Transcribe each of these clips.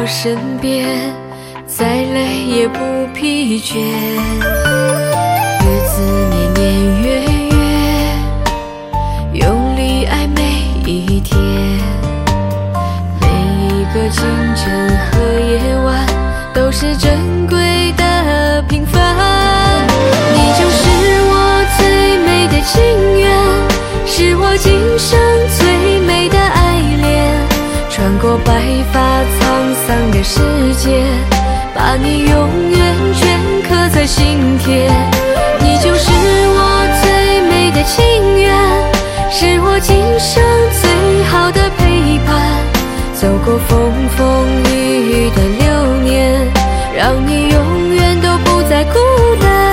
我身边，再累也不疲倦。日子年年月月，用力爱每一天。每一个清晨和夜晚，都是珍贵的平凡。你就是我最美的情缘，是我今生最美的爱恋。穿过白发沧桑的世界，把你永远镌刻在心田。你就是我最美的情缘，是我今生最好的陪伴。走过风风雨雨的流年，让你永远都不再孤单。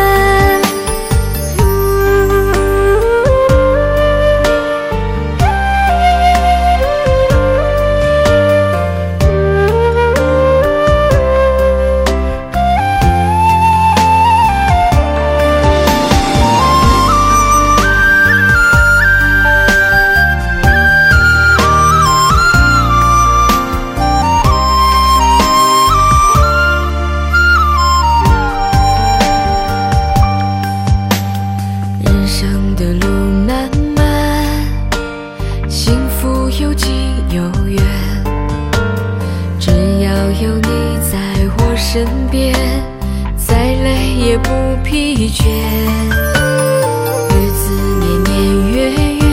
有近有远，只要有你在我身边，再累也不疲倦。日子年年月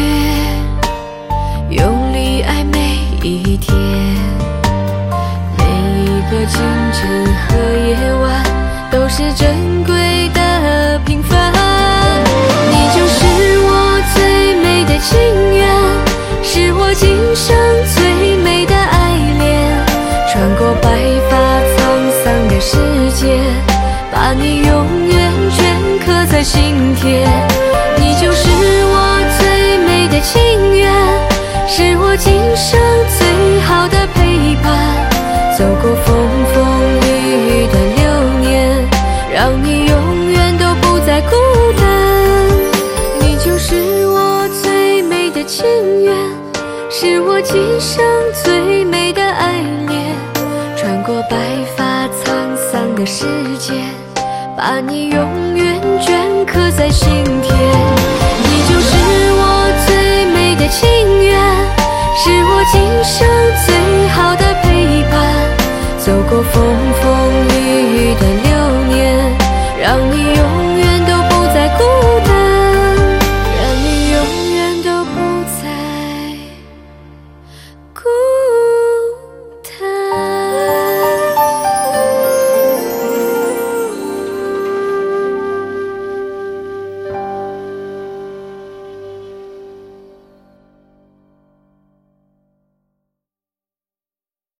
月，用力爱每一天。每一个清晨和夜晚，都是珍贵的平凡。你就是我最美的情缘，是我今生最美的爱恋。穿过白发沧桑的世界，把你永远镌刻在心田。你就是我最美的情缘，是我今生最好的陪伴。走过风风雨雨的流年，让你永远都不再孤单。你就是我最美的情缘，是我今生最美的爱恋。穿过白发沧桑的世界，把你永远镌刻在心田。你就是我最美的情缘，是我今生最好的陪伴。走过风风雨雨的流年，让你永远